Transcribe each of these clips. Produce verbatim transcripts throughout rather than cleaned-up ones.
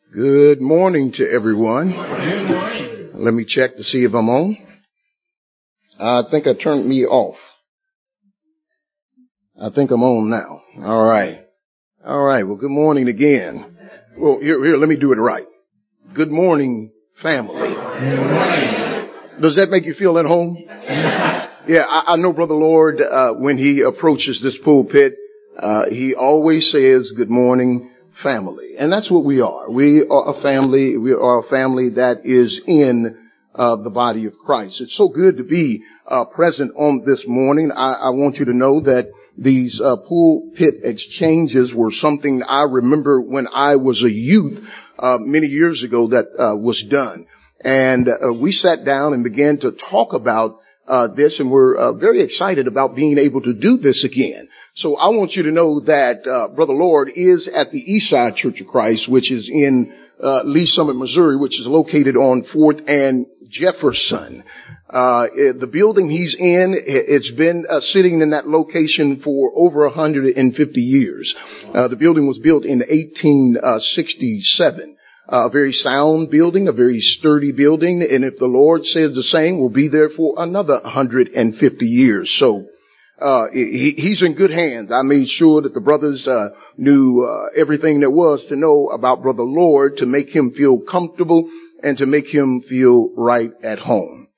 Good morning to everyone. Good morning. Let me check to see if I'm on. I think I turned me off. I think I'm on now. All right. All right. Well, good morning again. Well, here, here, let me do it right. Good morning, family. Good morning. Does that make you feel at home? Yeah, I, I know Brother Lord, uh, when he approaches this pulpit, uh, he always says, good morning, family. And that's what we are. We are a family. We are a family that is in uh, the body of Christ. It's so good to be uh, present on this morning. I, I want you to know that these uh, pulpit exchanges were something I remember when I was a youth uh, many years ago that uh, was done. And uh, we sat down and began to talk about uh, this, and we're uh, very excited about being able to do this again. So I want you to know that uh, Brother Lord is at the Eastside Church of Christ, which is in uh, Lee Summit, Missouri, which is located on fourth and Jefferson. Uh, the building he's in, it's been uh, sitting in that location for over one hundred fifty years. Uh, the building was built in eighteen sixty-seven. Uh, a very sound building, a very sturdy building, and if the Lord says the same, we'll be there for another one hundred fifty years. So uh he, he's in good hands. I made sure that the brothers uh knew uh, everything there was to know about Brother Lord to make him feel comfortable and to make him feel right at home.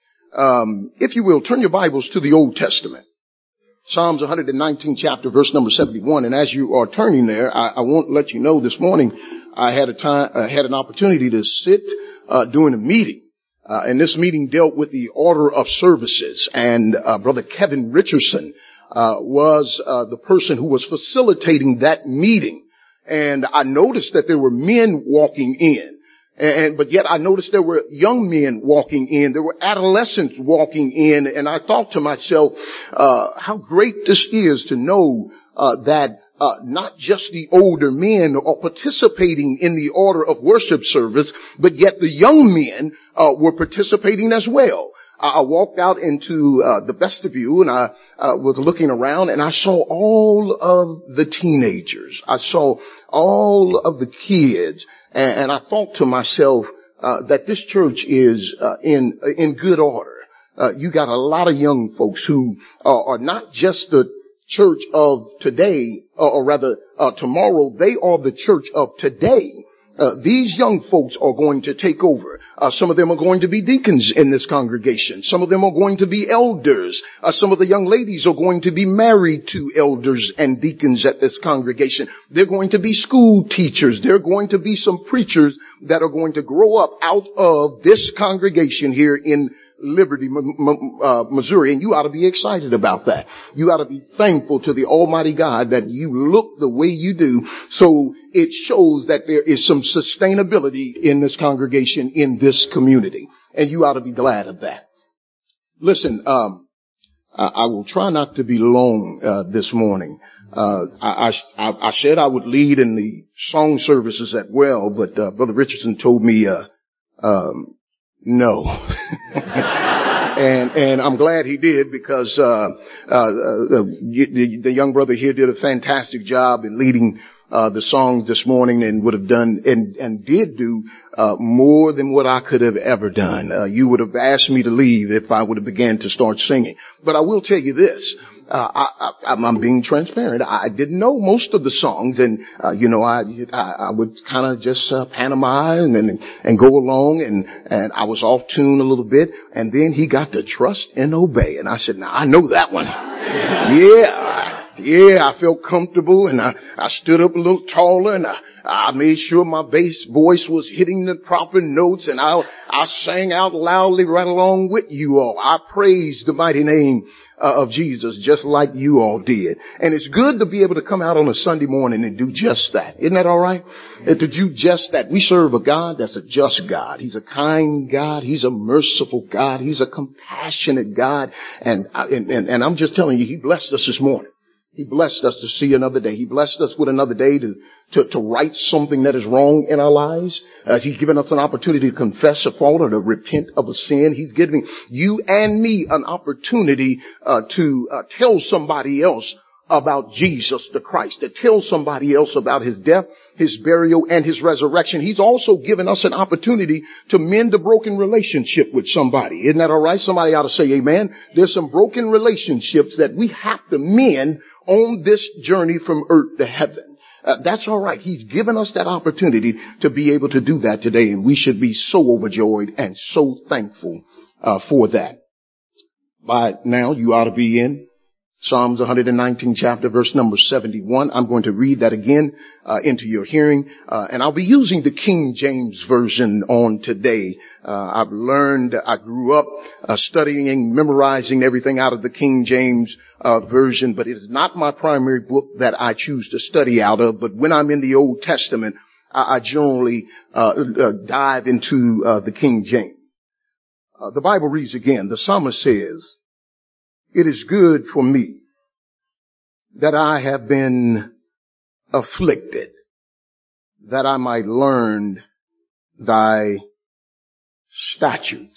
Um if you will, turn your Bibles to the Old Testament. Psalms one hundred nineteenth chapter, verse number seventy-one. And as you are turning there, I, I want to let you know this morning I had a time, uh, had an opportunity to sit uh, during a meeting. Uh, and this meeting dealt with the order of services. And uh, Brother Kevin Richardson uh, was uh, the person who was facilitating that meeting. And I noticed that there were men walking in. And, but yet I noticed there were young men walking in. There were adolescents walking in. And I thought to myself, uh, how great this is to know, uh, that, uh, not just the older men are participating in the order of worship service, but yet the young men, uh, were participating as well. I walked out into uh, the vestibule and I uh, was looking around and I saw all of the teenagers. I saw all of the kids and, and I thought to myself uh, that this church is uh, in in good order. Uh, you got a lot of young folks who uh, are not just the church of today, uh, or rather uh, tomorrow. They are the church of today. Uh, these young folks are going to take over. Uh, some of them are going to be deacons in this congregation. Some of them are going to be elders. Uh, some of the young ladies are going to be married to elders and deacons at this congregation. They're going to be school teachers. There are going to be some preachers that are going to grow up out of this congregation here in Liberty, uh, Missouri, and you ought to be excited about that. You ought to be thankful to the Almighty God that you look the way you do. So it shows that there is some sustainability in this congregation, in this community, and you ought to be glad of that. Listen, um, I, I will try not to be long uh, this morning. Uh, I, I, I said I would lead in the song services as well, but uh, Brother Richardson told me, uh, um, no. and and I'm glad he did because uh, uh, uh the, the young brother here did a fantastic job in leading uh the songs this morning and would have done and and did do uh more than what I could have ever done. Uh, you would have asked me to leave if I would have began to start singing. But I will tell you this. Uh, I, I, I'm being transparent. I didn't know most of the songs, and uh, you know, I I, I would kind of just uh, pantomime and and go along, and and I was off tune a little bit, and then he got to trust and obey, and I said, "Now I know that one." Yeah. Yeah, I felt comfortable and I, I stood up a little taller and I, I made sure my bass voice was hitting the proper notes and I, I sang out loudly right along with you all. I praised the mighty name uh, of Jesus just like you all did. And it's good to be able to come out on a Sunday morning and do just that. Isn't that all right? And to do just that. We serve a God that's a just God. He's a kind God. He's a merciful God. He's a compassionate God. And, and, and, and I'm just telling you, He blessed us this morning. He blessed us to see another day. He blessed us with another day to, to, to right something that is wrong in our lives. Uh, he's given us an opportunity to confess a fault or to repent of a sin. He's giving you and me an opportunity uh, to uh, tell somebody else about Jesus the Christ, to tell somebody else about his death, his burial, and his resurrection. He's also given us an opportunity to mend a broken relationship with somebody. Isn't that all right? Somebody ought to say amen. There's some broken relationships that we have to mend on this journey from earth to heaven. Uh, that's all right. He's given us that opportunity to be able to do that today, and we should be so overjoyed and so thankful uh, for that. By now, you ought to be in Psalms one hundred nineteenth chapter, verse number seventy-one. I'm going to read that again uh, into your hearing, uh, and I'll be using the King James Version on today. Uh, I've learned, I grew up uh, studying, memorizing everything out of the King James uh, Version, but it is not my primary book that I choose to study out of. But when I'm in the Old Testament, I, I generally uh, uh, dive into uh, the King James. Uh, the Bible reads again, the psalmist says, "It is good for me that I have been afflicted, that I might learn thy statutes."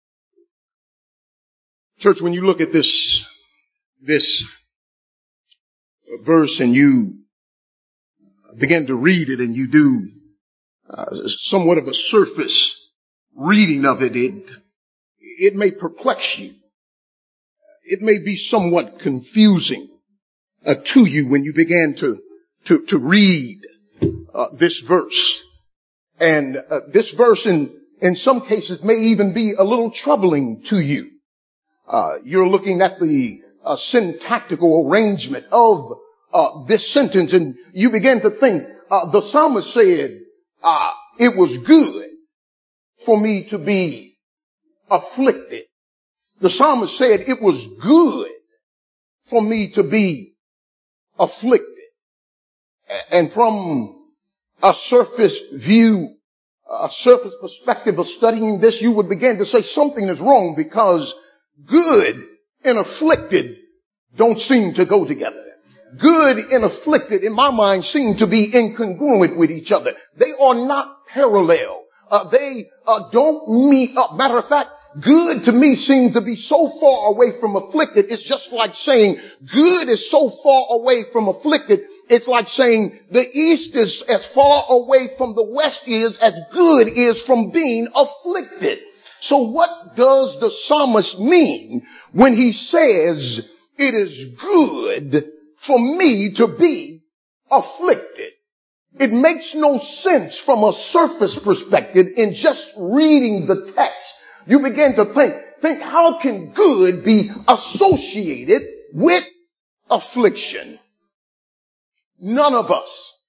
Church, when you look at this, this verse and you begin to read it and you do uh, somewhat of a surface reading of it, it, it may perplex you. It may be somewhat confusing uh, to you when you begin to to, to read uh, this verse. And uh, this verse in, in some cases may even be a little troubling to you. Uh, you're looking at the uh, syntactical arrangement of uh, this sentence, and you begin to think, uh, the psalmist said, uh, it was good for me to be afflicted. The psalmist said it was good for me to be afflicted. And from a surface view, a surface perspective of studying this, you would begin to say something is wrong, because good and afflicted don't seem to go together. Good and afflicted, in my mind, seem to be incongruent with each other. They are not parallel. Uh, they uh, don't meet up. Matter of fact, good to me seems to be so far away from afflicted. It's just like saying good is so far away from afflicted. It's like saying the east is as far away from the west is as good is from being afflicted. So what does the psalmist mean when he says it is good for me to be afflicted? It makes no sense from a surface perspective in just reading the text. You begin to think, think, how can good be associated with affliction? None of us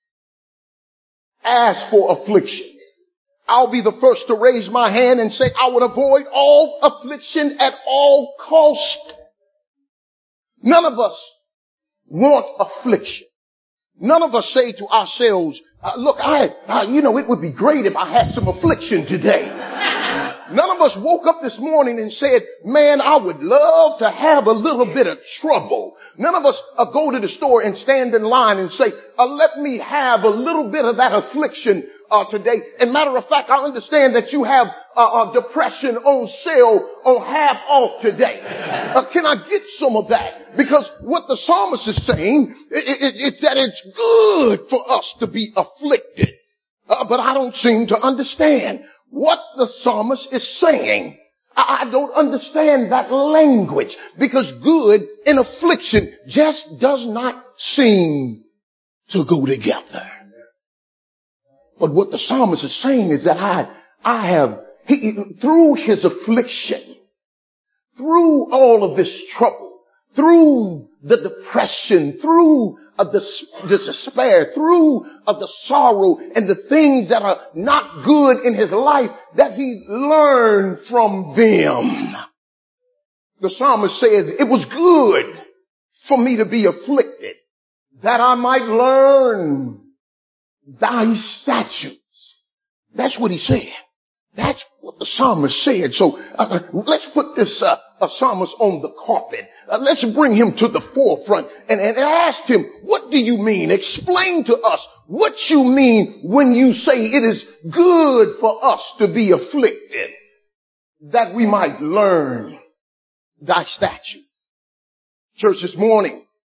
ask for affliction. I'll be the first to raise my hand and say I would avoid all affliction at all cost. None of us want affliction. None of us say to ourselves, uh, look, I, I, you know, it would be great if I had some affliction today. None of us woke up this morning and said, man, I would love to have a little bit of trouble. None of us uh, go to the store and stand in line and say, uh, let me have a little bit of that affliction uh, today. And matter of fact, I understand that you have uh, uh, depression on sale on half off today. Uh, can I get some of that? Because what the psalmist is saying is that it's good for us to be afflicted. Uh, but I don't seem to understand what the psalmist is saying. I don't understand that language, because good and affliction just does not seem to go together. But what the psalmist is saying is that I, I have, he, through his affliction, through all of this trouble, through the depression, through uh, the, the despair, through uh, the sorrow and the things that are not good in his life, that he learned from them. The psalmist says, it was good for me to be afflicted, that I might learn thy statutes. That's what he said. That's what the psalmist said. So uh, let's put this uh, uh, psalmist on the carpet. Uh, let's bring him to the forefront and, and ask him, what do you mean? Explain to us what you mean when you say it is good for us to be afflicted, that we might learn thy statutes. Church, this morning,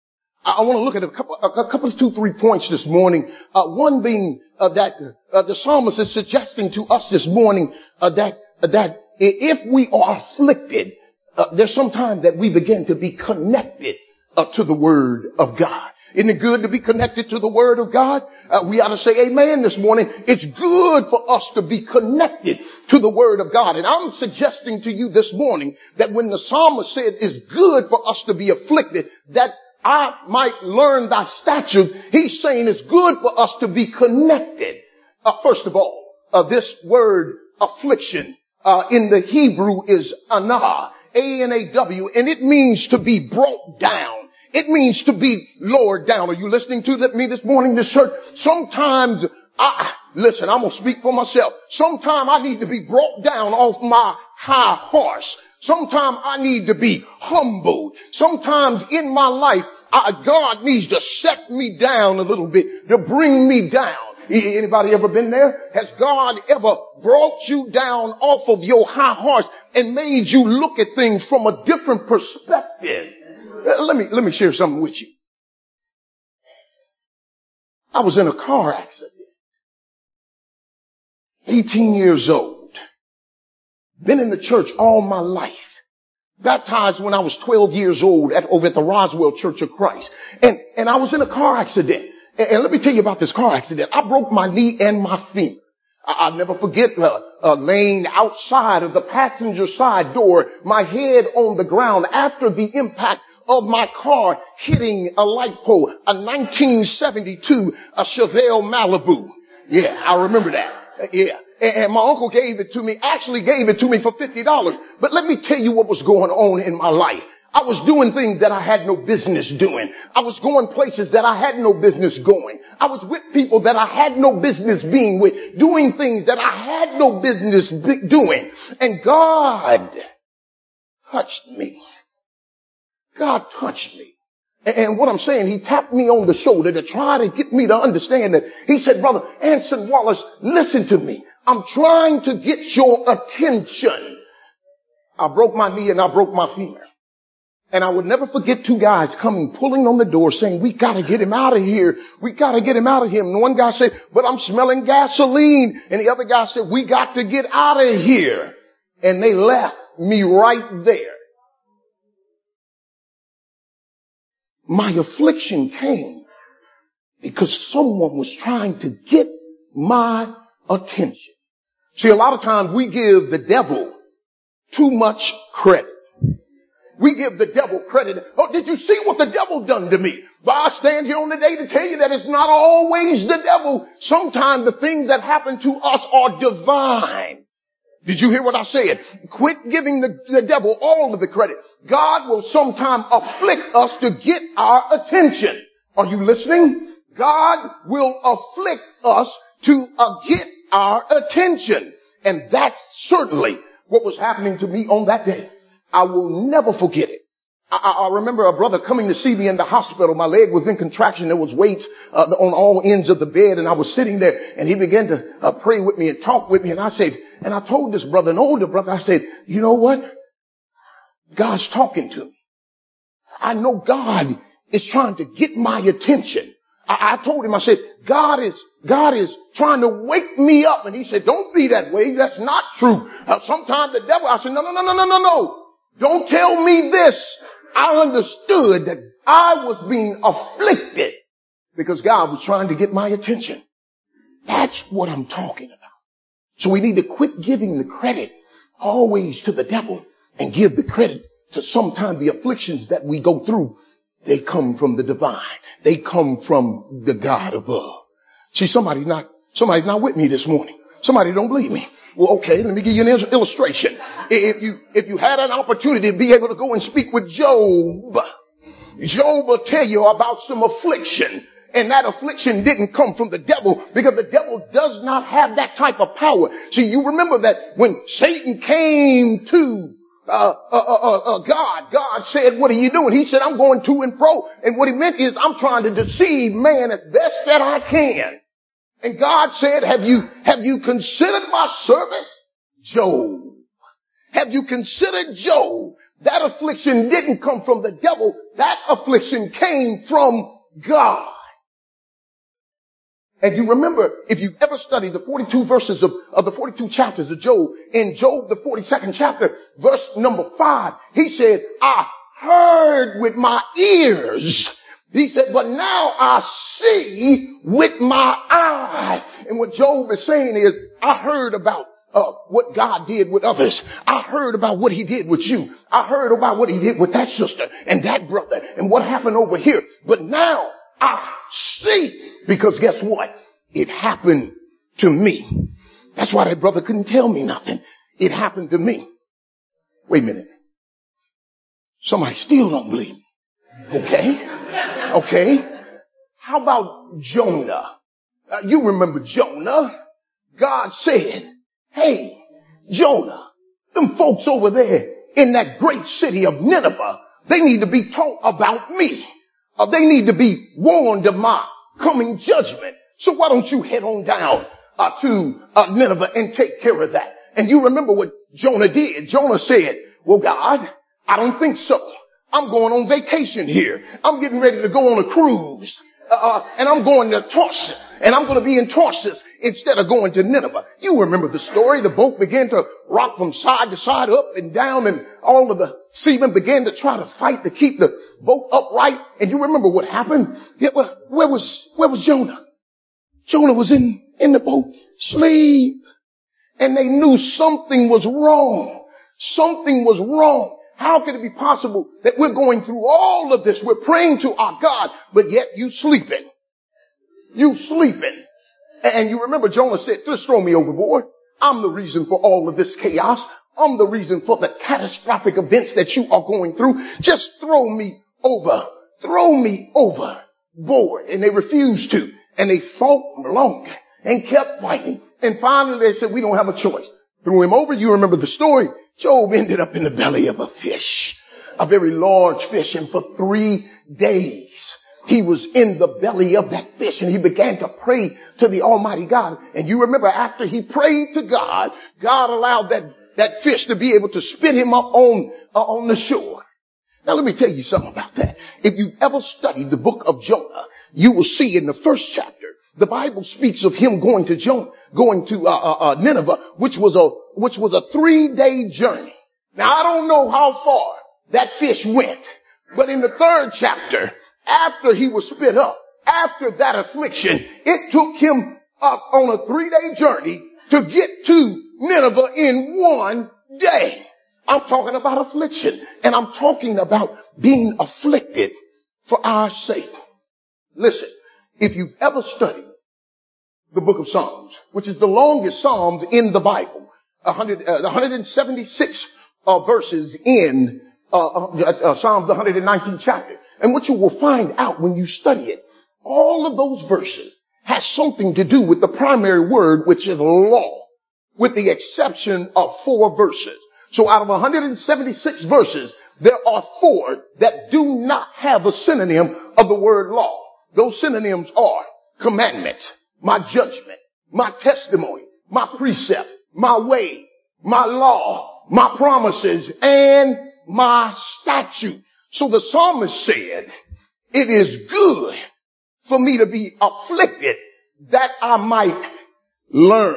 I want to look at a couple, a couple of two, three points this morning. Uh, one being uh, that uh, the psalmist is suggesting to us this morning uh, that uh, that if we are afflicted, uh, there's some time that we begin to be connected uh, to the Word of God. Isn't it good to be connected to the Word of God? Uh, we ought to say amen this morning. It's good for us to be connected to the Word of God. And I'm suggesting to you this morning that when the psalmist said it's good for us to be afflicted, that I might learn thy statutes, he's saying it's good for us to be connected. Uh, first of all, uh, this word affliction uh, in the Hebrew is anah, A N A W, and it means to be brought down. It means to be lowered down. Are you listening to me this morning, this church? Sometimes, I, listen, I'm going to speak for myself. Sometimes I need to be brought down off my high horse. Sometimes I need to be humbled. Sometimes in my life, I, God needs to set me down a little bit, to bring me down. Anybody ever been there? Has God ever brought you down off of your high horse and made you look at things from a different perspective? Let me, let me share something with you. I was in a car accident. eighteen years old. Been in the church all my life. Baptized when I was twelve years old at, over at the Roswell Church of Christ. And, and I was in a car accident. And, and let me tell you about this car accident. I broke my knee and my femur. I, I'll never forget uh, uh, laying outside of the passenger side door, my head on the ground after the impact of my car hitting a light pole, a nineteen seventy-two a Chevelle Malibu. Yeah, I remember that. Uh, yeah. And my uncle gave it to me, actually gave it to me for fifty dollars. But let me tell you what was going on in my life. I was doing things that I had no business doing. I was going places that I had no business going. I was with people that I had no business being with, doing things that I had no business doing. And God touched me. God touched me. And what I'm saying, he tapped me on the shoulder to try to get me to understand that. He said, Brother Anson Wallace, listen to me. I'm trying to get your attention. I broke my knee and I broke my femur. And I would never forget two guys coming, pulling on the door saying, we got to get him out of here. We got to get him out of here. And one guy said, but I'm smelling gasoline. And the other guy said, we got to get out of here. And they left me right there. My affliction came because someone was trying to get my attention. See, a lot of times we give the devil too much credit. We give the devil credit. Oh, did you see what the devil done to me? But I stand here on the day to tell you that it's not always the devil. Sometimes the things that happen to us are divine. Did you hear what I said? Quit giving the, the devil all of the credit. God will sometimes afflict us to get our attention. Are you listening? God will afflict us to uh, get our attention. And that's certainly what was happening to me on that day. I will never forget it. I, I remember a brother coming to see me in the hospital. My leg was in contraction. There was weights uh, on all ends of the bed, and I was sitting there, and he began to uh, pray with me and talk with me. And I said, and I told this brother, an older brother, I said, you know what? God's talking to me. I know God is trying to get my attention. I, I told him, I said, God is, God is trying to wake me up. And he said, don't be that way. That's not true. Uh, sometimes the devil, I said, no, no, no, no, no, no, no. Don't tell me this. I understood that I was being afflicted because God was trying to get my attention. That's what I'm talking about. So we need to quit giving the credit always to the devil and give the credit to sometimes the afflictions that we go through. They come from the divine. They come from the God above. See, somebody's not, somebody's not with me this morning. Somebody don't believe me. Well, okay, let me give you an illustration. If you, if you had an opportunity to be able to go and speak with Job, Job will tell you about some affliction. And that affliction didn't come from the devil because the devil does not have that type of power. See, you remember that when Satan came to uh, uh, uh, uh, God, God said, what are you doing? He said, I'm going to and fro. And what he meant is I'm trying to deceive man as best that I can. And God said, have you, have you considered my servant Job? Have you considered Job? That affliction didn't come from the devil. That affliction came from God. And you remember, if you've ever studied the forty-two verses of, of the forty-two chapters of Job, in Job, the forty-second chapter, verse number five, he said, I heard with my ears. He said, but now I see with my eyes. And what Job is saying is, I heard about uh, what God did with others. I heard about what he did with you. I heard about what he did with that sister and that brother and what happened over here. But now I see, because guess what? It happened to me. That's why that brother couldn't tell me nothing. It happened to me. Wait a minute. Somebody still don't believe me. Okay. Okay. How about Jonah? Uh, you remember Jonah. God said, hey, Jonah, them folks over there in that great city of Nineveh, they need to be taught about me. Uh, they need to be warned of my coming judgment. So why don't you head on down uh, to uh, Nineveh and take care of that? And you remember what Jonah did. Jonah said, well, God, I don't think so. I'm going on vacation here. I'm getting ready to go on a cruise. Uh, and I'm going to Tarsus. And I'm going to be in Tarsus instead of going to Nineveh. You remember the story. The boat began to rock from side to side, up and down, and all of the seamen began to try to fight to keep the boat upright. And you remember what happened? Yeah, well, where was, where was Jonah? Jonah was in, in the boat, asleep. And they knew something was wrong. Something was wrong. How could it be possible that we're going through all of this? We're praying to our God, but yet you sleeping. You sleeping. And you remember Jonah said, just throw me overboard. I'm the reason for all of this chaos. I'm the reason for the catastrophic events that you are going through. Just throw me over. Throw me overboard. And they refused to. And they fought long and kept fighting. And finally they said, we don't have a choice. Threw him over. You remember the story. Job ended up in the belly of a fish, a very large fish. And for three days, he was in the belly of that fish, and he began to pray to the Almighty God. And you remember after he prayed to God, God allowed that, that fish to be able to spit him up on, uh, on the shore. Now let me tell you something about that. If you've ever studied the book of Jonah, you will see in the first chapter, the Bible speaks of him going to Jonah, going to uh, uh, uh, Nineveh, which was a which was a three-day journey. Now I don't know how far that fish went, but in the third chapter, after he was spit up, after that affliction, it took him up on a three-day journey to get to Nineveh in one day. I'm talking about affliction, and I'm talking about being afflicted for our sake. Listen. If you've ever studied the book of Psalms, which is the longest Psalms in the Bible, one hundred, uh, one hundred seventy-six uh, verses in uh, uh, Psalms, the one hundred nineteenth chapter. And what you will find out when you study it, all of those verses has something to do with the primary word, which is law, with the exception of four verses. So out of one hundred seventy-six verses, there are four that do not have a synonym of the word law. Those synonyms are commandment, my judgment, my testimony, my precept, my way, my law, my promises, and my statute. So the psalmist said, it is good for me to be afflicted that I might learn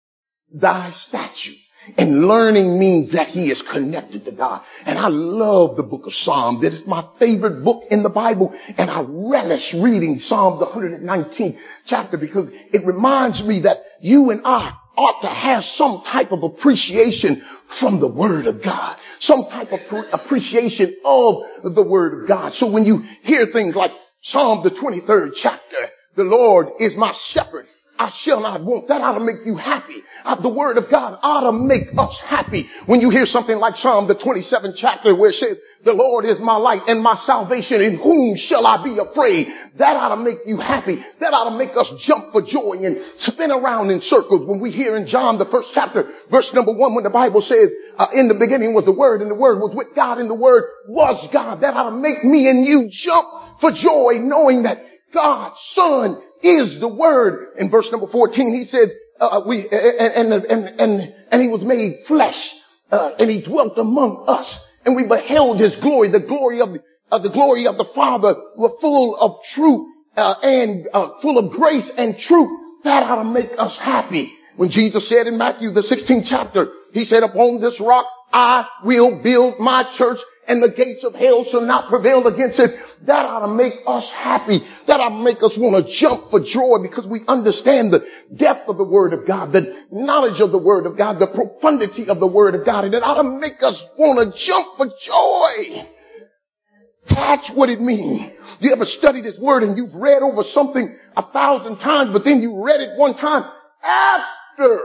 thy statute. And learning means that he is connected to God. And I love the book of Psalms. It is my favorite book in the Bible. And I relish reading Psalms, the one hundred nineteenth chapter, because it reminds me that you and I ought to have some type of appreciation from the Word of God. Some type of appreciation of the Word of God. So when you hear things like Psalm, the twenty-third chapter, the Lord is my shepherd, I shall not want. That ought to make you happy. Uh, the word of God ought to make us happy. When you hear something like Psalm, the twenty-seventh chapter, where it says, the Lord is my light and my salvation. In whom shall I be afraid? That ought to make you happy. That ought to make us jump for joy and spin around in circles. When we hear in John, the first chapter, verse number one, when the Bible says, uh, in the beginning was the Word, and the Word was with God, and the Word was God. That ought to make me and you jump for joy, knowing that God's Son is the Word. In verse number fourteen, he said, uh, we, and, and, and, and, and he was made flesh, uh, and he dwelt among us. and we beheld his glory, the glory of the, of the glory of the Father, were full of truth uh, and uh, full of grace and truth. That ought to make us happy. When Jesus said in Matthew, the sixteenth chapter, he said, upon this rock I will build my church, and the gates of hell shall not prevail against it. That ought to make us happy. That ought to make us want to jump for joy, because we understand the depth of the Word of God, the knowledge of the Word of God, the profundity of the Word of God. And it ought to make us want to jump for joy. That's what it means. You ever study this Word and you've read over something a thousand times, but then you read it one time after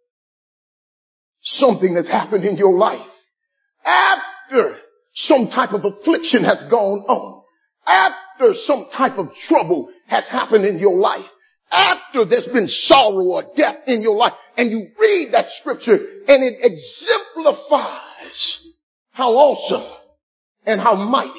something has happened in your life, after some type of affliction has gone on, after some type of trouble has happened in your life, after there's been sorrow or death in your life, and you read that scripture and it exemplifies how awesome and how mighty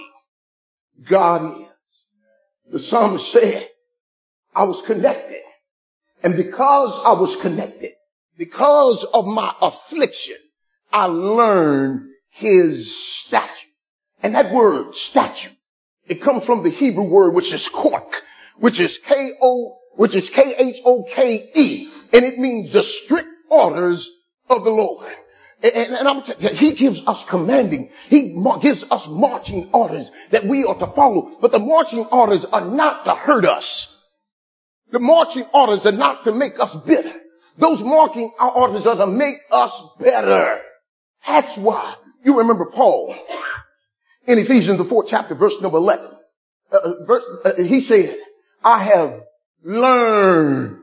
God is. The psalmist said, I was connected, and because I was connected, because of my affliction, I learned his statute. And that word, statute, it comes from the Hebrew word, which is kork, which is K O, which is K H O K E. And it means the strict orders of the Lord. And, and I'm t- he gives us commanding, he ma- gives us marching orders that we are to follow. But the marching orders are not to hurt us. The marching orders are not to make us bitter. Those marching orders are to make us better. That's why you remember Paul in Ephesians, the fourth chapter, verse number eleven. Uh, verse, uh, he said, I have learned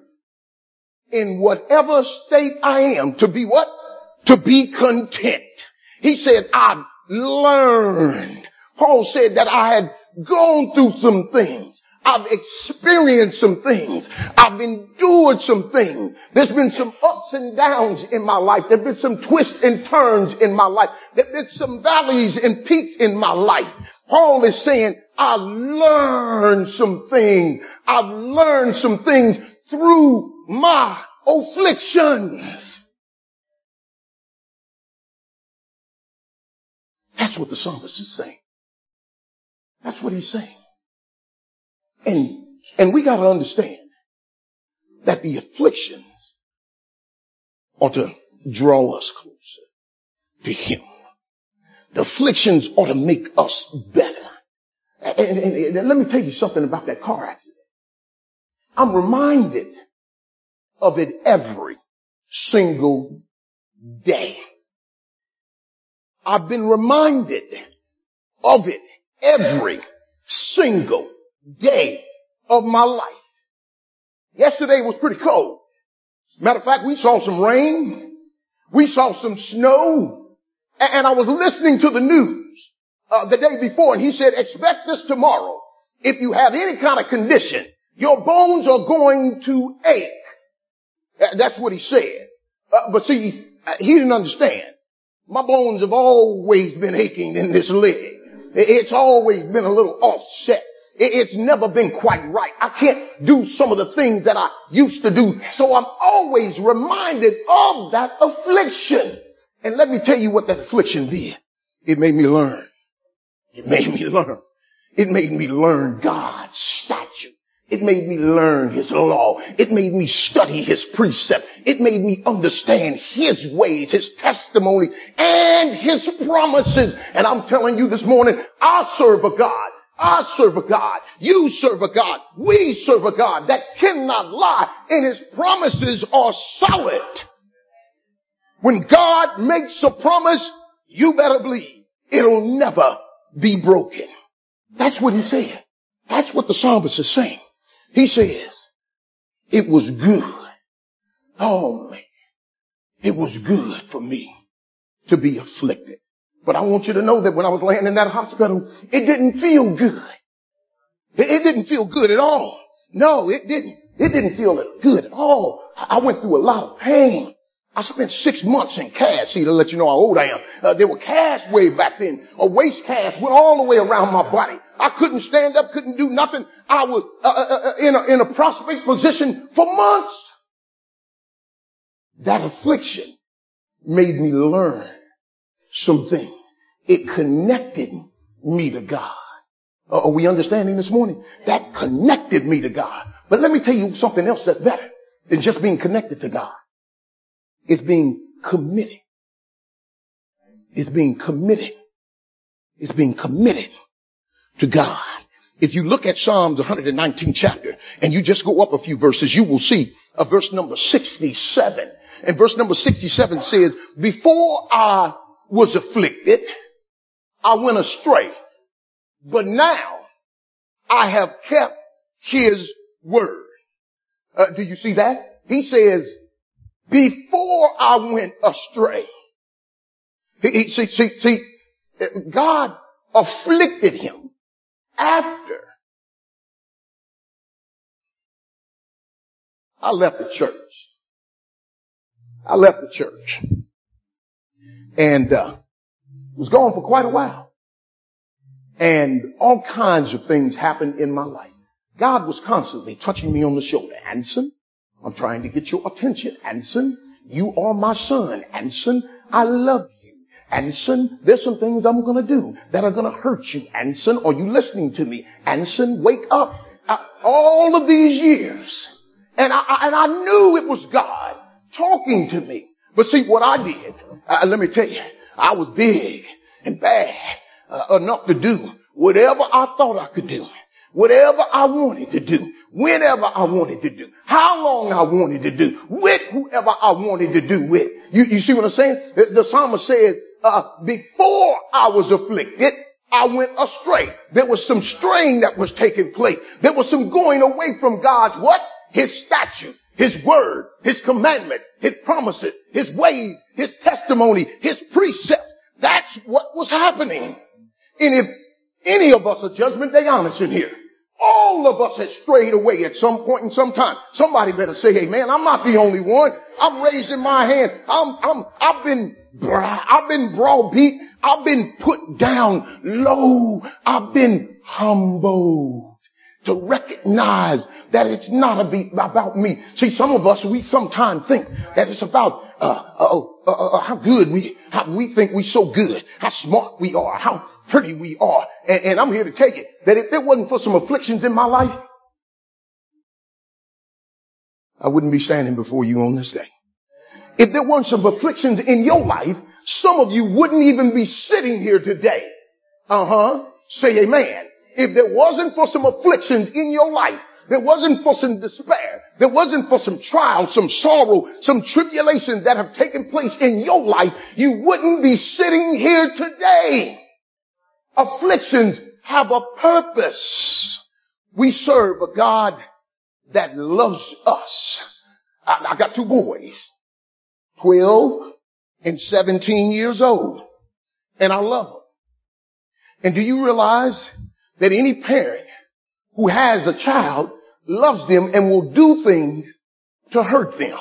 in whatever state I am to be what? To be content. He said, I've learned. Paul said that I had gone through some things. I've experienced some things. I've endured some things. There's been some ups and downs in my life. There's been some twists and turns in my life. There's been some valleys and peaks in my life. Paul is saying, I've learned some things. I've learned some things through my afflictions. That's what the psalmist is saying. That's what he's saying. And, and we got to understand that the afflictions ought to draw us closer to him. The afflictions ought to make us better. And, and, and let me tell you something about that car accident. I'm reminded of it every single day. I've been reminded of it every single day of my life. Yesterday was pretty cold. Matter of fact, we saw some rain. We saw some snow. And I was listening to the news uh, the day before, and he said, expect this tomorrow. If you have any kind of condition, your bones are going to ache. That's what he said. Uh, but see, he didn't understand. My bones have always been aching in this leg. It's always been a little offset. It's never been quite right. I can't do some of the things that I used to do. So I'm always reminded of that affliction. And let me tell you what that affliction did. It made me learn. It made me learn. It made me learn God's statute. It made me learn his law. It made me study his precept. It made me understand his ways, his testimony, and his promises. And I'm telling you this morning, I serve a God. I serve a God. You serve a God. We serve a God that cannot lie, and his promises are solid. When God makes a promise, you better believe it'll never be broken. That's what he said. That's what the psalmist is saying. He says, it was good. Oh man, it was good for me to be afflicted. But I want you to know that when I was laying in that hospital, it didn't feel good. It, it didn't feel good at all. No, it didn't. It didn't feel good at all. I went through a lot of pain. I spent six months in cast. See, to let you know how old I am. Uh, there were casts way back then. A waist cast went all the way around my body. I couldn't stand up, couldn't do nothing. I was uh, uh, in, a, in a prostrate position for months. That affliction made me learn some things. it connected me to God. Uh, are we understanding this morning? That connected me to God. But let me tell you something else that's better than just being connected to God. It's being committed. It's being committed. It's being committed to God. If you look at Psalms one nineteenth chapter and you just go up a few verses, you will see a verse number sixty-seven. And verse number sixty-seven says, before I was afflicted, I went astray. But now I have kept his word. Uh, do you see that? He says, before I went astray. He, he, see, see, see, God afflicted him after I left the church. I left the church and uh, was gone for quite a while. And all kinds of things happened in my life. God was constantly touching me on the shoulder. Anson, I'm trying to get your attention. Anson, you are my son. Anson, I love you. Anson, there's some things I'm going to do that are going to hurt you. Anson, are you listening to me? Anson, wake up. Uh, all of these years. And I, and I knew it was God talking to me. But see what I did. Uh, let me tell you, I was big and bad uh, enough to do whatever I thought I could do. Whatever I wanted to do, whenever I wanted to do, how long I wanted to do, with whoever I wanted to do with. You, you see what I'm saying? The, the psalmist says, uh, before I was afflicted, I went astray. There was some straying that was taking place. There was some going away from God's what? His statute, his word, his commandment, his promises, his ways, his testimony, his precepts. That's what was happening. And if any of us are judgment day honest in here, all of us have strayed away at some point in some time. Somebody better say, hey man, I'm not the only one. I'm raising my hand. I'm, I'm, I've been, I've been browbeat. I've been put down low. I've been humbled to recognize that it's not about me. See, some of us, we sometimes think that it's about, uh, uh, uh, uh how good we, how we think we're so good, how smart we are, how pretty we are. And, and I'm here to tell you that if it wasn't for some afflictions in my life, I wouldn't be standing before you on this day. If there weren't some afflictions in your life, some of you wouldn't even be sitting here today. Uh-huh. Say amen. If there wasn't for some afflictions in your life, there wasn't for some despair, there wasn't for some trial, some sorrow, some tribulations that have taken place in your life, you wouldn't be sitting here today. Afflictions have a purpose. We serve a God that loves us. I, I got two boys, twelve and seventeen years old, and I love them. And do you realize that any parent who has a child loves them and will do things to hurt them?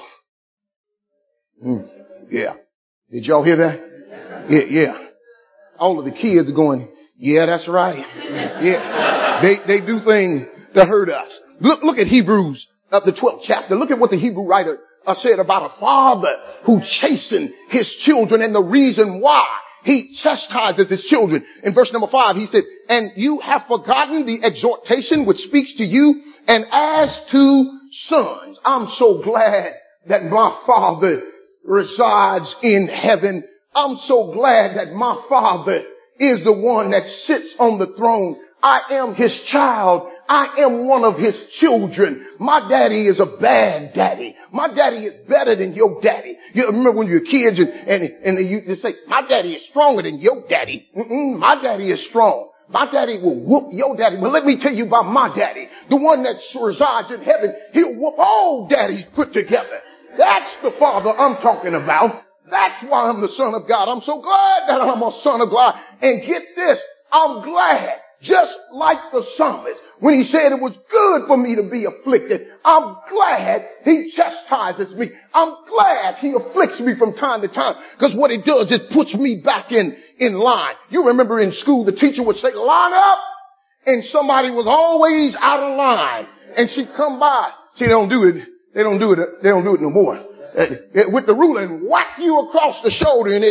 Mm, yeah. Did y'all hear that? Yeah, yeah. All of the kids are going, yeah, that's right. Yeah. They, they do things to hurt us. Look, look at Hebrews of the twelfth chapter. Look at what the Hebrew writer uh, said about a father who chastened his children and the reason why he chastises his children. In verse number five, he said, and you have forgotten the exhortation which speaks to you, and as to sons. I'm so glad that my Father resides in heaven. I'm so glad that my Father is the one that sits on the throne. I am his child. I am one of his children. My daddy is a bad daddy. My daddy is better than your daddy. You remember when you were kids and, and, and you say, my daddy is stronger than your daddy. Mm-mm, my daddy is strong. My daddy will whoop your daddy. Well, let me tell you about my daddy. The one that resides in heaven. He'll whoop all daddies put together. That's the Father I'm talking about. That's why I'm the Son of God. I'm so glad that I'm a son of God. And get this, I'm glad. Just like the psalmist, when he said it was good for me to be afflicted, I'm glad he chastises me. I'm glad he afflicts me from time to time, because what it does, it puts me back in, in line. You remember in school, the teacher would say, line up, and somebody was always out of line, and she'd come by. See, they don't do it, they don't do it, they don't do it no more. Uh, with the ruler and whack you across the shoulder, and it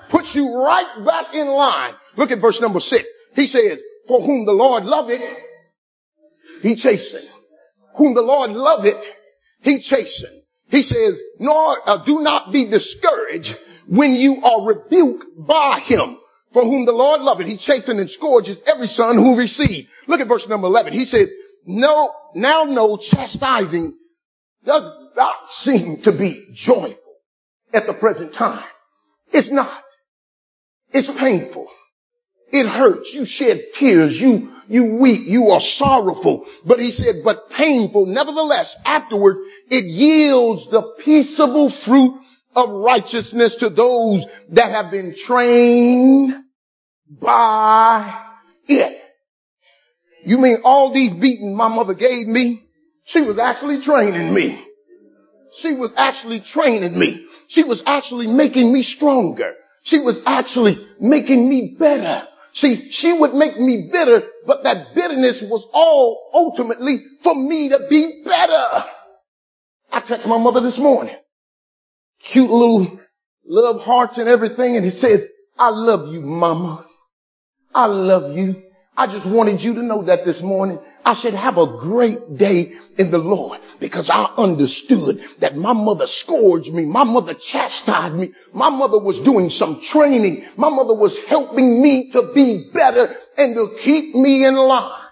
puts you right back in line. Look at verse number six. He says, for whom the Lord loveth, he chasten. Whom the Lord loveth, he chasten. He says, nor uh, do not be discouraged when you are rebuked by him. For whom the Lord loveth, he chasten and scourges every son who receives. Look at verse number eleven. He says, no, now no chastising does not seem to be joyful at the present time. It's not. It's painful. It hurts. You shed tears. You, you weep. You are sorrowful. But he said, but painful. Nevertheless, afterward, it yields the peaceable fruit of righteousness to those that have been trained by it. You mean all these beatings my mother gave me? She was actually training me. She was actually training me. She was actually making me stronger. She was actually making me better. See, she would make me bitter, but that bitterness was all ultimately for me to be better. I texted my mother this morning. Cute little love hearts and everything, and he says, I love you, mama. I love you. I just wanted you to know that this morning. I said, have a great day in the Lord, because I understood that my mother scourged me. My mother chastised me. My mother was doing some training. My mother was helping me to be better and to keep me in line.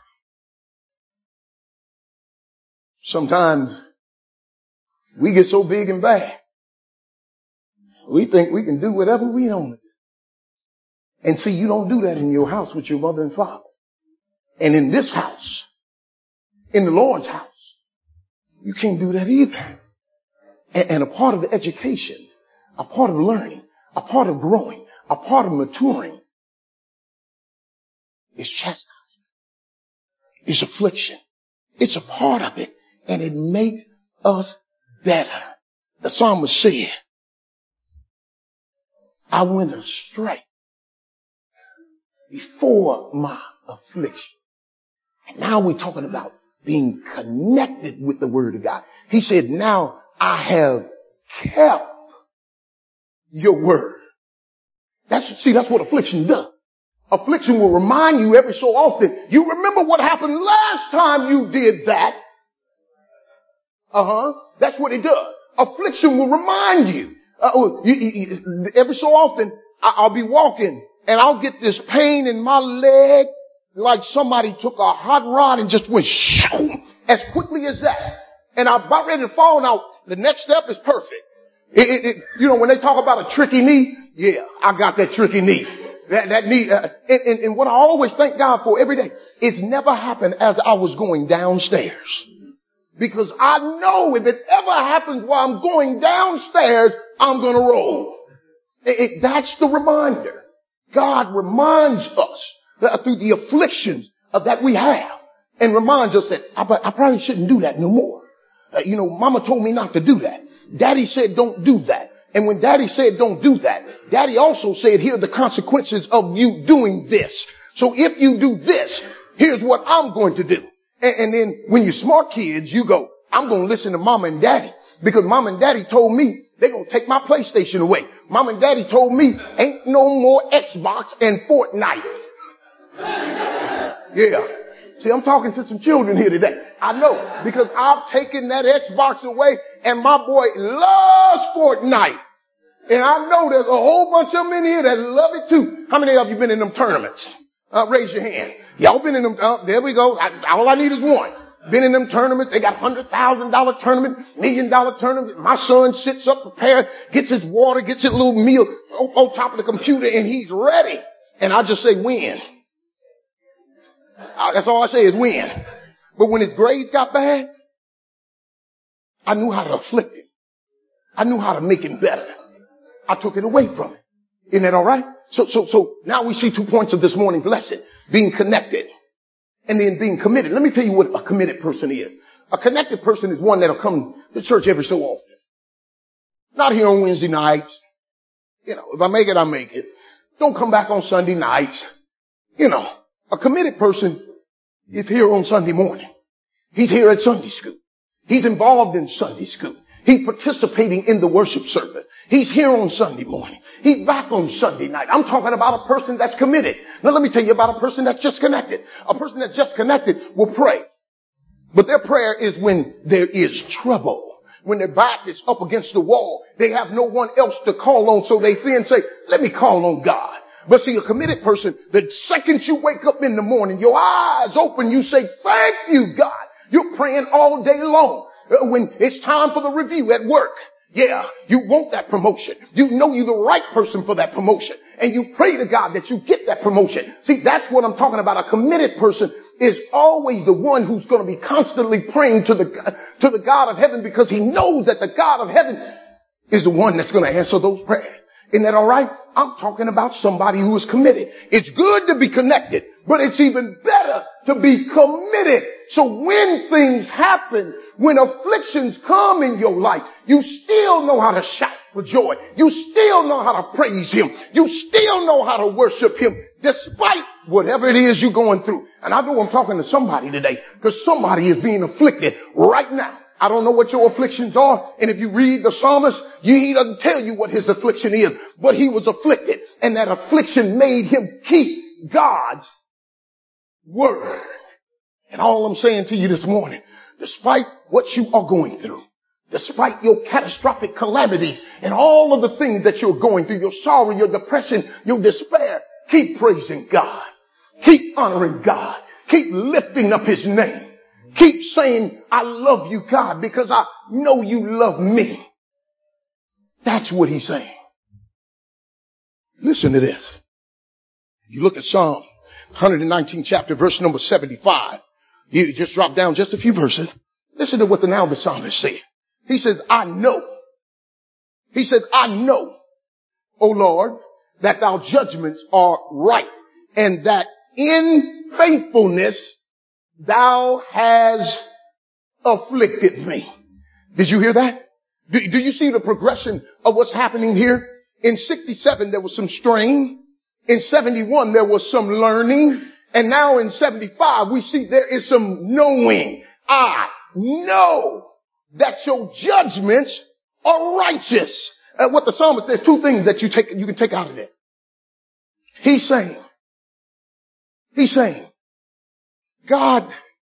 Sometimes we get so big and bad. We think we can do whatever we want. And see, you don't do that in your house with your mother and father. And in this house, in the Lord's house, you can't do that either. And, and a part of the education, a part of learning, a part of growing, a part of maturing is chastisement. It's affliction. It's a part of it. And it makes us better. The psalmist said, I went astray before my affliction. And now we're talking about being connected with the Word of God. He said, now I have kept your word. That's, see, that's what affliction does. Affliction will remind you every so often, you remember what happened last time you did that. Uh-huh. That's what it does. Affliction will remind you. Uh, you, you, you every so often, I, I'll be walking and I'll get this pain in my leg, like somebody took a hot rod and just went shoo, as quickly as that. And I'm about ready to fall. Now, the next step is perfect. It, it, it, you know, when they talk about a tricky knee, yeah, I got that tricky knee. That, that knee, uh, and, and, and what I always thank God for every day, it's never happened as I was going downstairs. Because I know if it ever happens while I'm going downstairs, I'm going to roll. It, it, that's the reminder. God reminds us that through the afflictions of that we have, and reminds us that I, I probably shouldn't do that no more. Uh, you know, Mama told me not to do that. Daddy said don't do that. And when Daddy said don't do that, Daddy also said here are the consequences of you doing this. So if you do this, here's what I'm going to do. And, and then when you're smart kids, you go, I'm going to listen to Mama and Daddy, because Mama and Daddy told me they're going to take my PlayStation away. Mama and Daddy told me ain't no more Xbox and Fortnite. Yeah. See, I'm talking to some children here today. I know, because I've taken that Xbox away and my boy loves Fortnite. And I know there's a whole bunch of them in here that love it too. How many of you been in them tournaments? Uh, raise your hand. Y'all been in them. Uh, there we go. I, all I need is one. Been in them tournaments. They got one hundred thousand dollars tournament, million dollar tournament. My son sits up prepared, gets his water, gets his little meal on, on top of the computer, and he's ready. And I just say win. Uh, that's all I say is win. But when his grades got bad, I knew how to afflict him. I knew how to make him better. I took it away from him. Isn't that all right? So, so, so now we see two points of this morning's lesson. Being connected and then being committed. Let me tell you what a committed person is. A connected person is one that'll come to church every so often. Not here on Wednesday nights. You know, if I make it, I make it. Don't come back on Sunday nights. You know, a committed person is here on Sunday morning. He's here at Sunday school. He's involved in Sunday school. He's participating in the worship service. He's here on Sunday morning. He's back on Sunday night. I'm talking about a person that's committed. Now let me tell you about a person that's just connected. A person that's just connected will pray. But their prayer is when there is trouble. When their back is up against the wall, they have no one else to call on, so they fear and say, let me call on God. But see, a committed person, the second you wake up in the morning, your eyes open, you say, thank you, God. You're praying all day long. When it's time for the review at work, yeah, you want that promotion. You know you're the right person for that promotion. And you pray to God that you get that promotion. See, that's what I'm talking about. A committed person is always the one who's going to be constantly praying to the, to the God of heaven, because he knows that the God of heaven is the one that's going to answer those prayers. Isn't that all right? I'm talking about somebody who is committed. It's good to be connected, but it's even better to be committed. So when things happen, when afflictions come in your life, you still know how to shout for joy. You still know how to praise him. You still know how to worship him, despite whatever it is you're going through. And I know I'm talking to somebody today, because somebody is being afflicted right now. I don't know what your afflictions are. And if you read the psalmist, he doesn't tell you what his affliction is, but he was afflicted. And that affliction made him keep God's word. And all I'm saying to you this morning, despite what you are going through, despite your catastrophic calamities and all of the things that you're going through, your sorrow, your depression, your despair, keep praising God. Keep honoring God. Keep lifting up his name. Keep saying, I love you, God, because I know you love me. That's what he's saying. Listen to this. You look at Psalm one nineteenth chapter, verse number seventy-five. You just drop down just a few verses. Listen to what the now the psalmist said. He says, I know. He says, I know, O Lord, that thy judgments are right, and that in faithfulness thou hast afflicted me. Did you hear that? Do, do you see the progression of what's happening here? In sixty-seven, there was some strain. In seventy-one, there was some learning. And now in seventy-five, we see there is some knowing. I know that your judgments are righteous. Uh, what the psalmist, there's two things that you take, you can take out of it. He's saying, he's saying, God,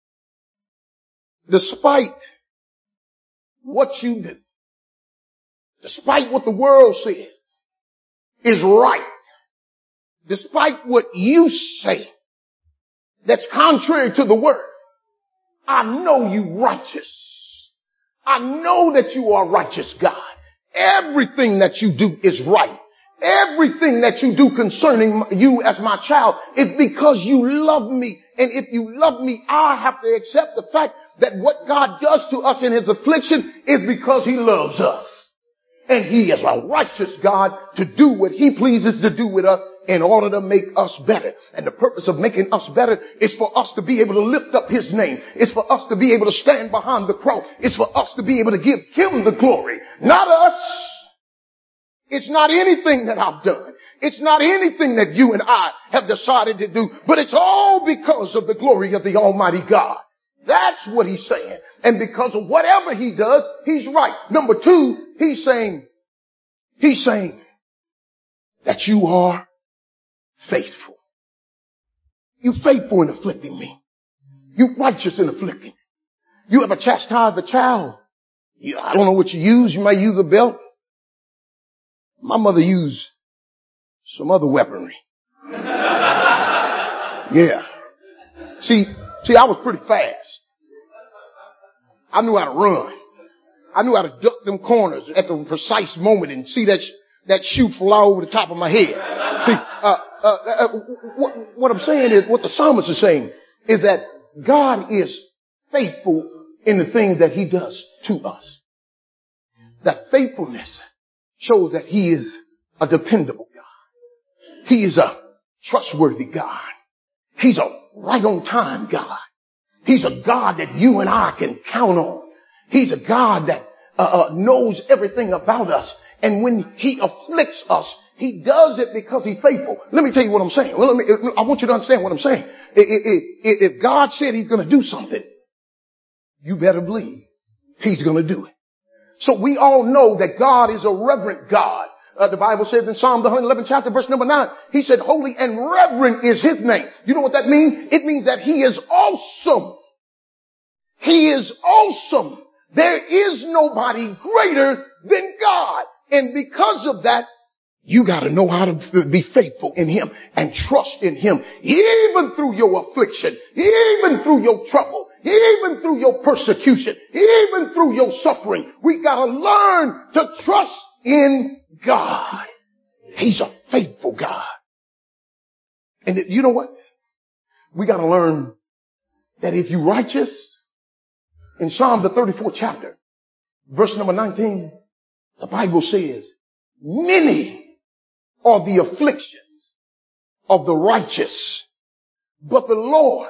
despite what you do, despite what the world says is right, despite what you say that's contrary to the word, I know you righteous. I know that you are righteous, God. Everything that you do is right. Everything that you do concerning you as my child is because you love me. And if you love me, I have to accept the fact that what God does to us in his affliction is because he loves us. And he is a righteous God to do what he pleases to do with us in order to make us better. And the purpose of making us better is for us to be able to lift up his name. It's for us to be able to stand behind the cross. It's for us to be able to give him the glory, not us. It's not anything that I've done. It's not anything that you and I have decided to do, but it's all because of the glory of the Almighty God. That's what he's saying. And because of whatever he does, he's right. Number two, he's saying, he's saying that you are faithful. You're faithful in afflicting me. You're righteous in afflicting. You ever chastise a child? You, I don't know what you use. You might use a belt. My mother used some other weaponry. Yeah. See, see, I was pretty fast. I knew how to run. I knew how to duck them corners at the precise moment and see that, sh- that shoe fly over the top of my head. See, uh, uh, uh, what, what I'm saying is, what the psalmist is saying is that God is faithful in the things that he does to us. That faithfulness shows that he is a dependable God. He is a trustworthy God. He's a right on time God. He's a God that you and I can count on. He's a God that uh, uh, knows everything about us. And when he afflicts us, he does it because he's faithful. Let me tell you what I'm saying. Well, let me, I want you to understand what I'm saying. If, if God said he's going to do something, you better believe he's going to do it. So we all know that God is a reverent God. Uh, the Bible says in Psalm the one hundred eleventh chapter, verse number nine, he said, holy and reverent is his name. You know what that means? It means that he is awesome. He is awesome. There is nobody greater than God. And because of that, you got to know how to be faithful in him and trust in him, even through your affliction, even through your trouble, even through your persecution, even through your suffering. We got to learn to trust in God. He's a faithful God. And you know what? We got to learn that if you're righteous, in Psalm the thirty-fourth chapter, verse number nineteen, the Bible says, many are the afflictions of the righteous, but the Lord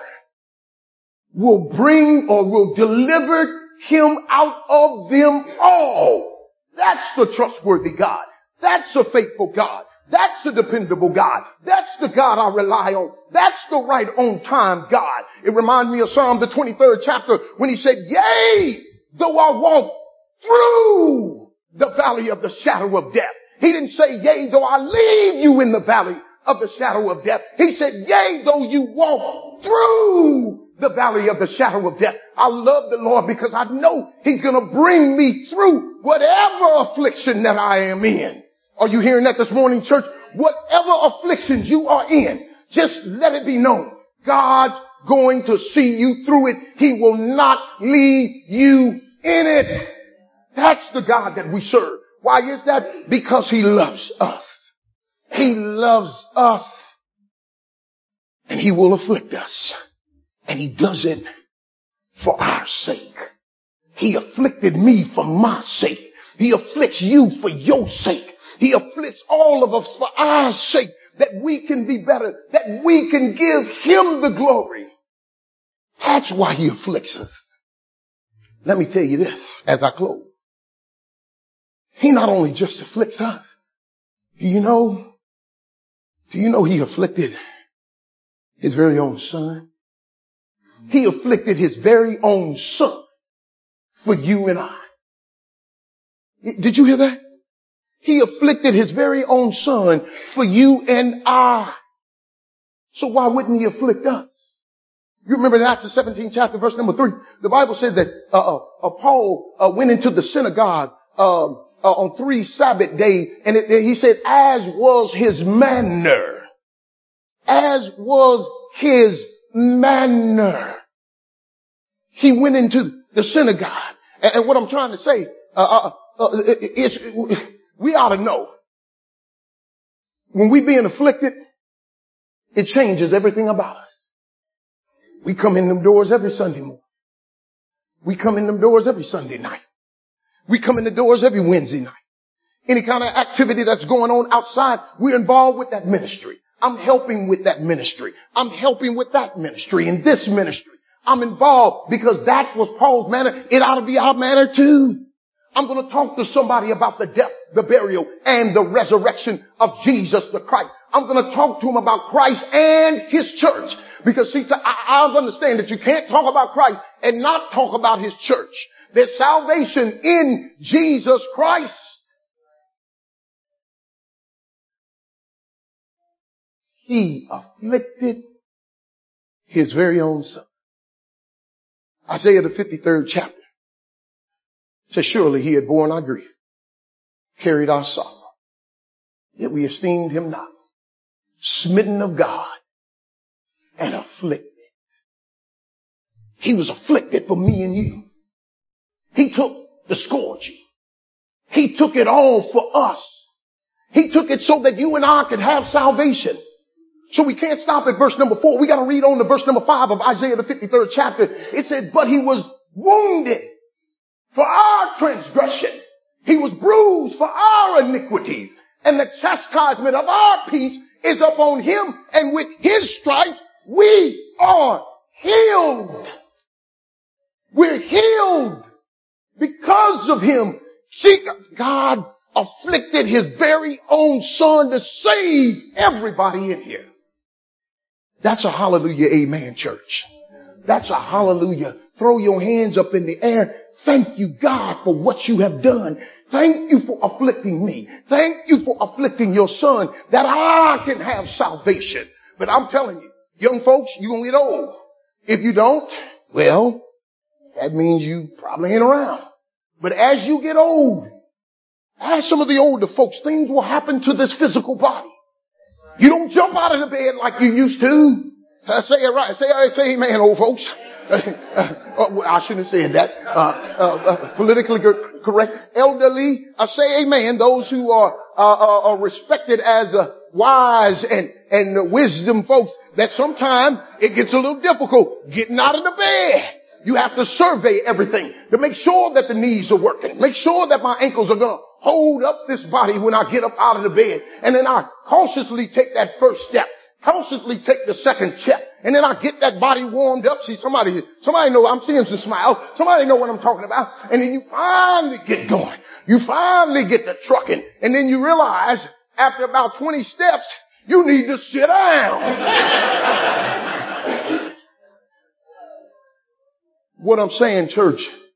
will bring or will deliver him out of them all. That's the trustworthy God. That's a faithful God. That's a dependable God. That's the God I rely on. That's the right on time God. It reminds me of Psalm the twenty-third chapter when he said, yea, though I walk through the valley of the shadow of death. He didn't say, yea, though I leave you in the valley of the shadow of death. He said, yea, though you walk through the valley of the shadow of death. I love the Lord because I know he's going to bring me through whatever affliction that I am in. Are you hearing that this morning, church? Whatever afflictions you are in, just let it be known. God's going to see you through it. He will not leave you in it. That's the God that we serve. Why is that? Because he loves us. He loves us. And he will afflict us. And he does it for our sake. He afflicted me for my sake. He afflicts you for your sake. He afflicts all of us for our sake, that we can be better, that we can give him the glory. That's why he afflicts us. Let me tell you this as I close. He not only just afflicts us. Do you know, do you know he afflicted his very own son? He afflicted his very own son for you and I. Did you hear that? He afflicted his very own son for you and I. So why wouldn't he afflict us? You remember in Acts the seventeenth chapter, verse number three, the Bible says that uh, uh, Paul uh, went into the synagogue uh, uh, on three Sabbath days, and it, he said, as was his manner. As was his manner. He went into the synagogue. And, and what I'm trying to say uh, uh, uh, is we ought to know. When we being afflicted, it changes everything about us. We come in them doors every Sunday morning. We come in them doors every Sunday night. We come in the doors every Wednesday night. Any kind of activity that's going on outside, we're involved with that ministry. I'm helping with that ministry. I'm helping with that ministry and this ministry. I'm involved because that was Paul's manner. It ought to be our manner too. I'm going to talk to somebody about the death, the burial, and the resurrection of Jesus the Christ. I'm going to talk to him about Christ and his church. Because see, I, I understand that you can't talk about Christ and not talk about his church. There's salvation in Jesus Christ. He afflicted his very own son. Isaiah the fifty-third chapter says, surely he had borne our grief, carried our sorrow, yet we esteemed him not, smitten of God, and afflicted. He was afflicted for me and you. He took the scourging. He took it all for us. He took it so that you and I could have salvation. So we can't stop at verse number four. We got to read on to verse number five of Isaiah the fifty-third chapter. It said, but he was wounded for our transgression. He was bruised for our iniquities. And the chastisement of our peace is upon him. And with his stripes we are healed. We're healed because of him. See, God afflicted his very own son to save everybody in here. That's a hallelujah, amen, church. That's a hallelujah. Throw your hands up in the air thank you, God, for what you have done. Thank you for afflicting me. Thank you for afflicting your son that I can have salvation. But I'm telling you, young folks, you're going to get old. If you don't, well, that means you probably ain't around. But as you get old, as some of the older folks, things will happen to this physical body. You don't jump out of the bed like you used to. Uh, say it right. Say, uh, say amen, old folks. uh, uh, well, I shouldn't have said that. Uh, uh, uh, politically correct. Elderly, uh, say amen. Those who are, uh, uh, are respected as uh, wise and, and wisdom folks, that sometimes it gets a little difficult getting out of the bed. You have to survey everything to make sure that the knees are working. Make sure that my ankles are going to hold up this body when I get up out of the bed. And then I cautiously take that first step. Cautiously take the second step. And then I get that body warmed up. See, somebody, somebody know, I'm seeing some smiles. Somebody know what I'm talking about. And then you finally get going. You finally get the trucking. And then you realize after about twenty steps, you need to sit down. What I'm saying, church,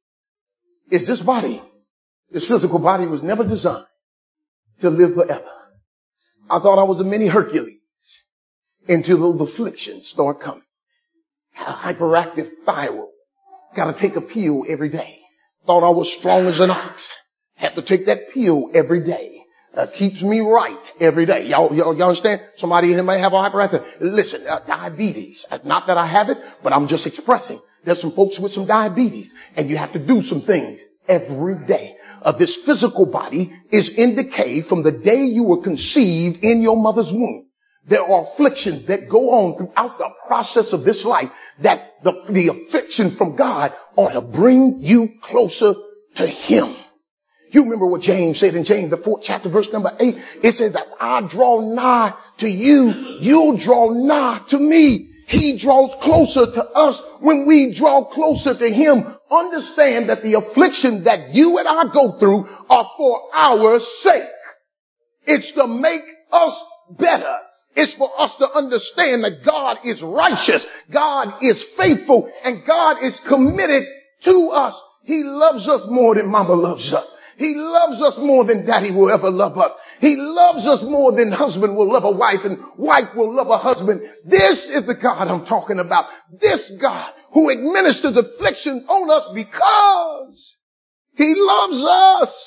is this body, this physical body was never designed to live forever. I thought I was a mini Hercules until those afflictions start coming. Had a hyperactive thyroid. Got to take a pill every day. Thought I was strong as an ox. Had to take that pill every day. Uh, keeps me right every day. Y'all, y'all, y'all understand? Somebody here may have a hyperactive. Listen, uh, diabetes. Not that I have it, but I'm just expressing. There's some folks with some diabetes, and you have to do some things every day. Uh, this physical body is in decay from the day you were conceived in your mother's womb. There are afflictions that go on throughout the process of this life that the, the affliction from God ought to bring you closer to Him. You remember what James said in James, the fourth chapter, verse number eight. It says that I draw nigh to you, you'll draw nigh to me. He draws closer to us when we draw closer to Him. Understand that the affliction that you and I go through are for our sake. It's to make us better. It's for us to understand that God is righteous, God is faithful, and God is committed to us. He loves us more than mama loves us. He loves us more than daddy will ever love us. He loves us more than husband will love a wife and wife will love a husband. This is the God I'm talking about. This God who administers affliction on us because He loves us.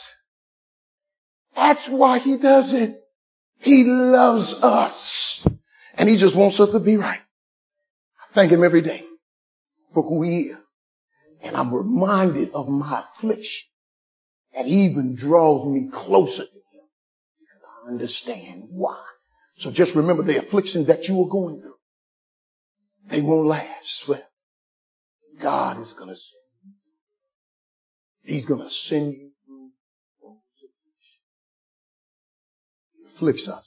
That's why He does it. He loves us. And He just wants us to be right. I thank Him every day for who He is. And I'm reminded of my affliction. That even draws me closer to Him because I understand why. So just remember the afflictions that you are going through. They won't last forever. God is going to send you. He's going to send you through those afflictions. He afflicts us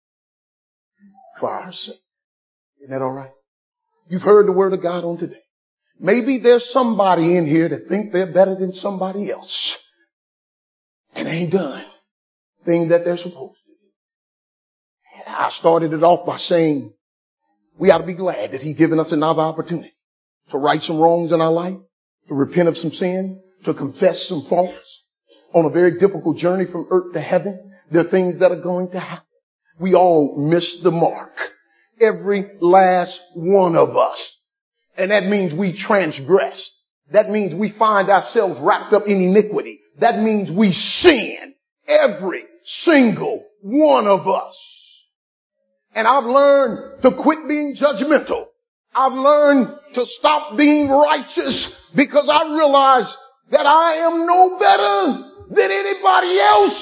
for our sake. Isn't that all right? You've heard the word of God on today. Maybe there's somebody in here that think they're better than somebody else. And ain't done things that they're supposed to do. And I started it off by saying we ought to be glad that He's given us another opportunity to right some wrongs in our life, to repent of some sin, to confess some faults. On a very difficult journey from earth to heaven, there are things that are going to happen. We all miss the mark. Every last one of us. And that means we transgress. That means we find ourselves wrapped up in iniquity. That means we sin. Every single one of us. And I've learned to quit being judgmental. I've learned to stop being righteous because I realize that I am no better than anybody else.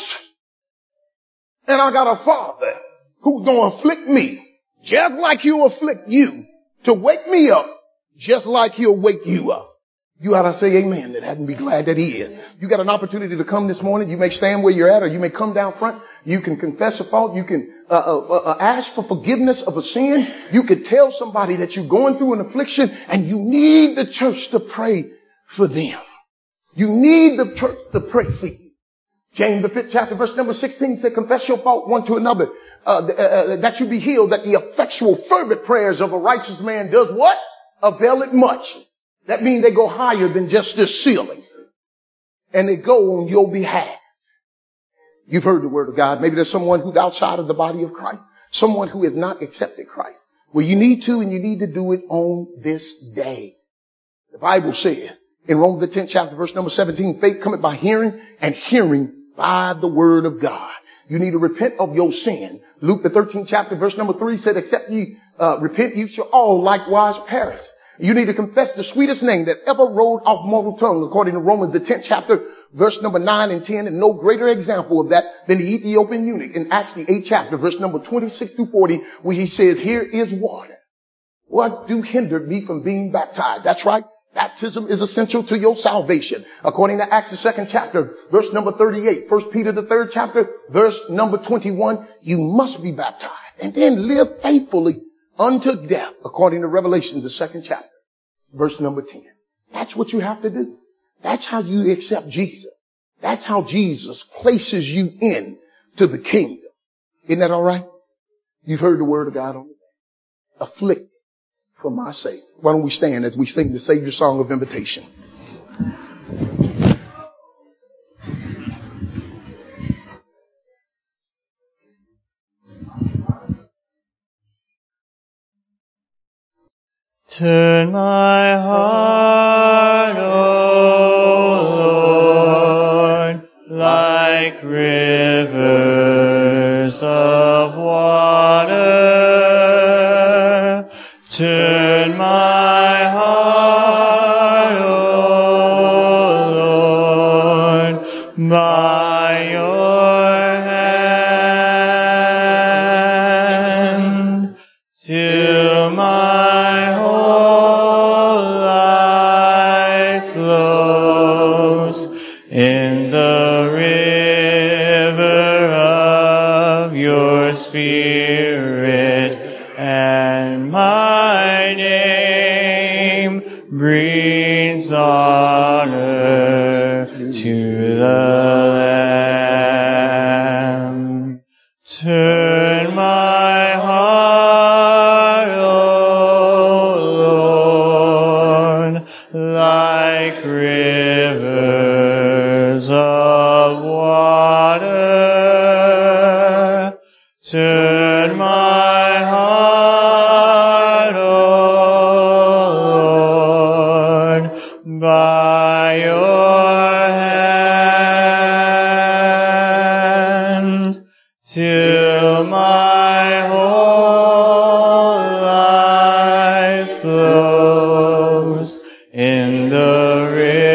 And I got a Father who's going to afflict me just like He'll afflict you to wake me up just like He'll wake you up. You ought to say amen to that and be glad that He is. You got an opportunity to come this morning. You may stand where you're at or you may come down front. You can confess a fault. You can uh, uh, uh, ask for forgiveness of a sin. You could tell somebody that you're going through an affliction and you need the church to pray for them. You need the church to pray for you. James, the fifth chapter, verse number sixteen said, confess your fault one to another, uh, uh, uh, that you be healed, that the effectual fervent prayers of a righteous man does what? Avail it much. That means they go higher than just this ceiling. and they go on your behalf. You've heard the word of God. Maybe there's someone who's outside of the body of Christ, someone who has not accepted Christ. Well, you need to, and you need to do it on this day. The Bible says in Romans the tenth chapter, verse number seventeen, faith cometh by hearing, and hearing by the word of God. You need to repent of your sin. Luke the thirteenth chapter, verse number three said, except ye uh, repent, you shall all likewise perish. You need to confess the sweetest name that ever rolled off mortal tongue, according to Romans the tenth chapter, verse number nine and ten, and no greater example of that than the Ethiopian eunuch in Acts the eighth chapter, verse number twenty-six through forty, where he says, here is water. What do hinder me from being baptized? That's right. Baptism is essential to your salvation. According to Acts the second chapter, verse number thirty-eight, First Peter the third chapter, verse number twenty-one, you must be baptized and then live faithfully unto death, according to Revelation the second chapter, verse number ten. That's what you have to do. That's how you accept Jesus. That's how Jesus places you in to the kingdom. Isn't that all right? You've heard the word of God on it. Afflicted for my sake. Why don't we stand as we sing the Savior song of invitation? Turn my heart, O Lord, like rivers of water. Turn my heart, O Lord, by your hand, till my whole life flows in the river of your Spirit, and my name brings honor to the Lamb. Turn my heart, O Lord, like rivers of water. Turn my heart, O Lord, by your hand, till my whole life flows in the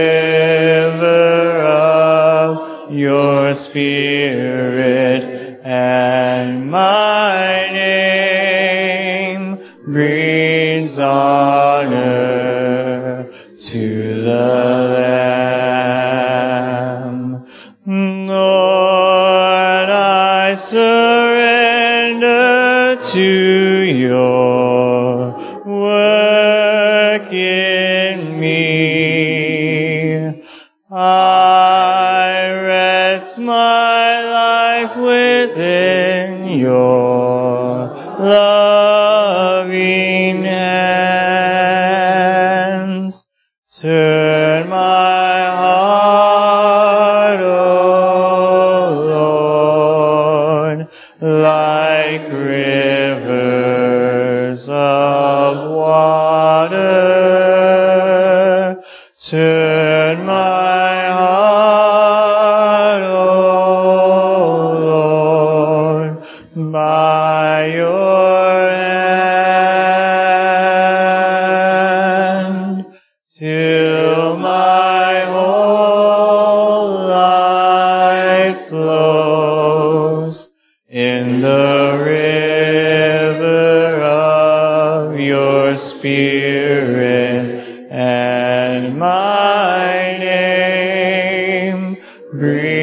river of your Spirit, and my name brings honor to the Lamb. Lord, I surrender to your work in me. I rest my life within your loving hands. Turn my heart, O Lord, like rivers of water. Turn my heart, O Lord, by your hand, till my whole life flows in the river of your Spirit, and my name brings